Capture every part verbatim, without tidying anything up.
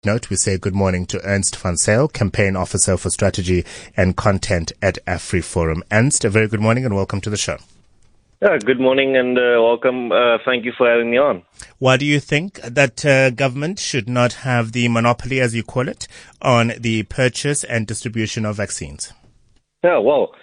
Note, we say good morning to Ernst van Zyl, Campaign Officer for Strategy and Content at AfriForum. Ernst, a very good morning and welcome to the show. Yeah, good morning and uh, welcome. Uh, thank you for having me on. Why do you think that uh, government should not have the monopoly, as you call it, on the purchase and distribution of vaccines? Yeah, well,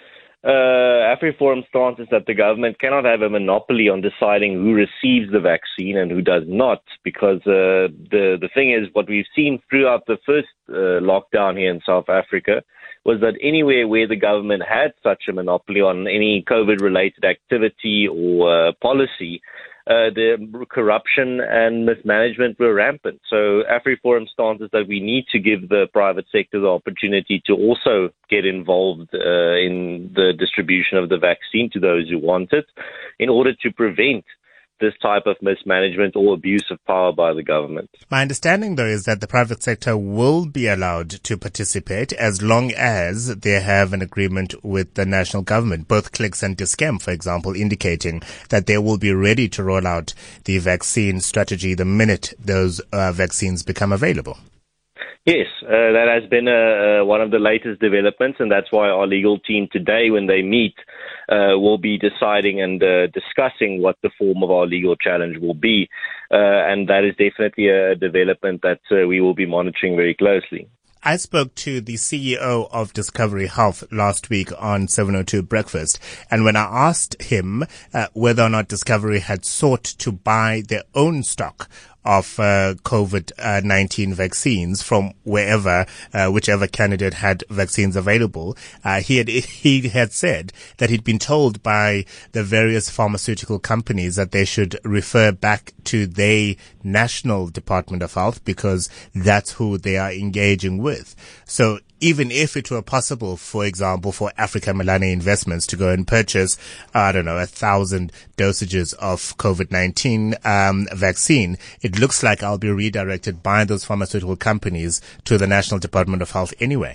uh, AfriForum's stance is that the government cannot have a monopoly on deciding who receives the vaccine and who does not, because uh, the, the thing is, what we've seen throughout the first uh, lockdown here in South Africa was that anywhere where the government had such a monopoly on any COVID-related activity or uh, policy, uh, the corruption and mismanagement were rampant. So AfriForum's stance is that we need to give the private sector the opportunity to also get involved uh, in the distribution of the vaccine to those who want it, in order to prevent this type of mismanagement or abuse of power by the government. My understanding, though, is that the private sector will be allowed to participate as long as they have an agreement with the national government. Both Clicks and Dis-Chem, for example, indicating that they will be ready to roll out the vaccine strategy the minute those uh, vaccines become available. Yes, uh, that has been uh, uh, one of the latest developments, and that's why our legal team today, when they meet, uh, will be deciding and uh, discussing what the form of our legal challenge will be. Uh, and that is definitely a development that uh, we will be monitoring very closely. I spoke to the C E O of Discovery Health last week on seven oh two Breakfast, and when I asked him uh, whether or not Discovery had sought to buy their own stock of uh, COVID nineteen vaccines from wherever, uh, whichever candidate had vaccines available, uh, he had he had said that he'd been told by the various pharmaceutical companies that they should refer back to their national Department of Health because that's who they are engaging with. So even if it were possible, for example, for Africa Melania Investments to go and purchase, I don't know, a thousand dosages of COVID nineteen um, vaccine, it looks like I'll be redirected by those pharmaceutical companies to the National Department of Health anyway.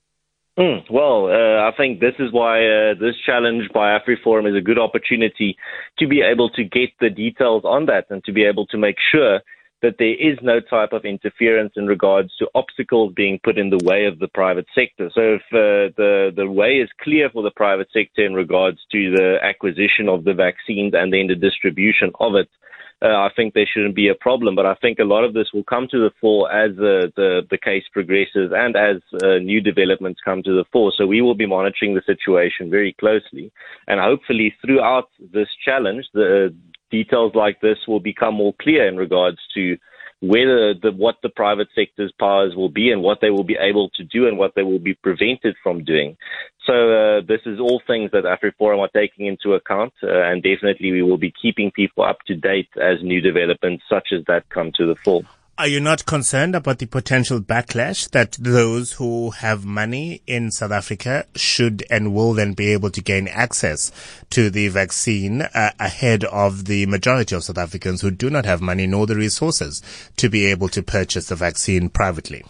Mm, well, uh, I think this is why uh, this challenge by AfriForum is a good opportunity to be able to get the details on that and to be able to make sure that there is no type of interference in regards to obstacles being put in the way of the private sector. So if uh, the, the way is clear for the private sector in regards to the acquisition of the vaccines and then the distribution of it, uh, I think there shouldn't be a problem. But I think a lot of this will come to the fore as the, the, the case progresses and as uh, new developments come to the fore. So we will be monitoring the situation very closely. And hopefully throughout this challenge, the details like this will become more clear in regards to whether the, what the private sector's powers will be and what they will be able to do and what they will be prevented from doing. So uh, this is all things that AfriForum are taking into account, uh, and definitely we will be keeping people up to date as new developments such as that come to the fore. Are you not concerned about the potential backlash that those who have money in South Africa should and will then be able to gain access to the vaccine uh, ahead of the majority of South Africans who do not have money nor the resources to be able to purchase the vaccine privately?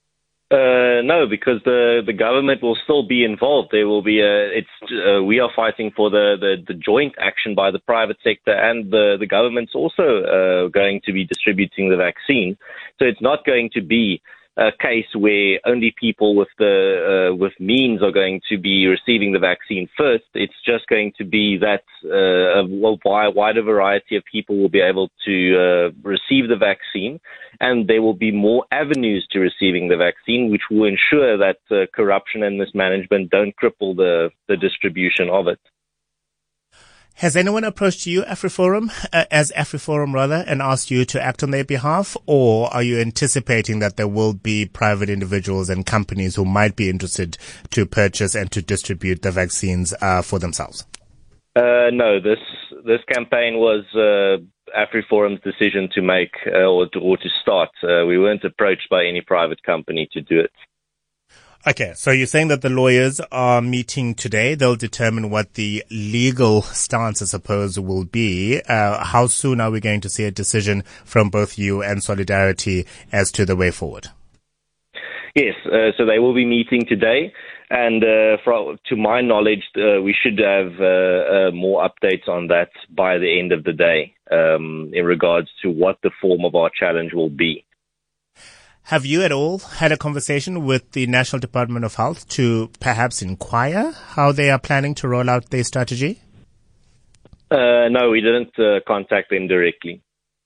Uh, no, because the, the government will still be involved. There will be a, it's, uh, we are fighting for the, the, the joint action by the private sector, and the, the government's also uh, going to be distributing the vaccine. So it's not going to be a case where only people with the uh, with means are going to be receiving the vaccine first. It's just going to be that uh, a wider variety of people will be able to uh, receive the vaccine, and there will be more avenues to receiving the vaccine, which will ensure that uh, corruption and mismanagement don't cripple the, the distribution of it. Has anyone approached you, AfriForum, uh, as AfriForum rather, and asked you to act on their behalf? Or are you anticipating that there will be private individuals and companies who might be interested to purchase and to distribute the vaccines uh, for themselves? Uh, no, this this campaign was uh, AfriForum's decision to make uh, or, to, or to start. Uh, we weren't approached by any private company to do it. Okay, so you're saying that the lawyers are meeting today. They'll determine what the legal stance, I suppose, will be. Uh, how soon are we going to see a decision from both you and Solidarity as to the way forward? Yes, uh, so they will be meeting today. And uh, from, to my knowledge, uh, we should have uh, uh, more updates on that by the end of the day um, in regards to what the form of our challenge will be. Have you at all had a conversation with the National Department of Health to perhaps inquire how they are planning to roll out their strategy? Uh, no, we didn't uh, contact them directly.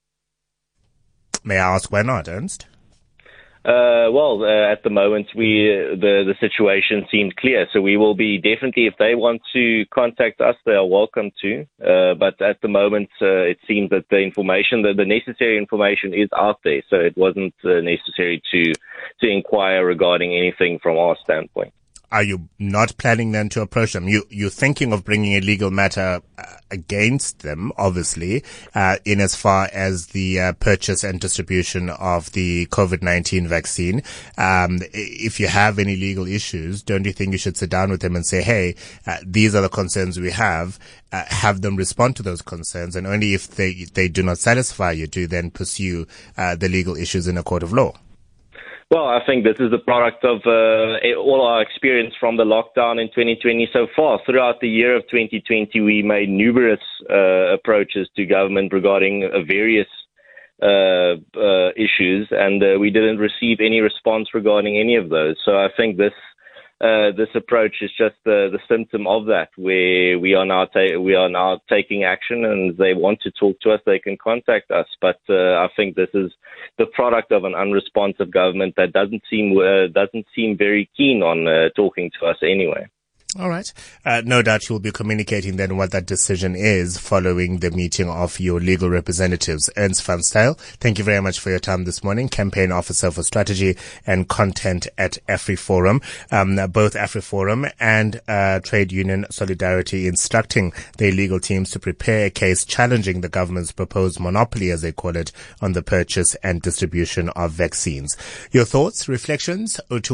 May I ask why not, Ernst? Uh, well, uh, at the moment, we uh, the the situation seemed clear, so we will be definitely, if they want to contact us, they are welcome to. Uh, but at the moment, uh, it seems that the information, the, the necessary information, is out there, so it wasn't uh, necessary to to inquire regarding anything from our standpoint. Are you not planning then to approach them? You, you're thinking of bringing a legal matter uh, against them, obviously, uh, in as far as the uh, purchase and distribution of the COVID nineteen vaccine. Um, if you have any legal issues, don't you think you should sit down with them and say, hey, uh, these are the concerns we have, uh, have them respond to those concerns, and only if they, they do not satisfy you, do you then pursue uh, the legal issues in a court of law? Well, I think this is the product of uh, all our experience from the lockdown in twenty twenty so far. Throughout the year of twenty twenty, we made numerous uh, approaches to government regarding uh, various uh, uh, issues, and uh, we didn't receive any response regarding any of those. So I think this uh, this approach is just the, the symptom of that, where we are now ta- we are now taking action, and they want to talk to us, they can contact us. But uh, I think this is the product of an unresponsive government that doesn't seem uh, doesn't seem very keen on uh, talking to us anyway. All right. Uh, no doubt you'll be communicating then what that decision is following the meeting of your legal representatives. Ernst van Styl, thank you very much for your time this morning. Campaign Officer for Strategy and Content at AfriForum. Um, both AfriForum and uh, Trade Union Solidarity instructing their legal teams to prepare a case challenging the government's proposed monopoly, as they call it, on the purchase and distribution of vaccines. Your thoughts, reflections?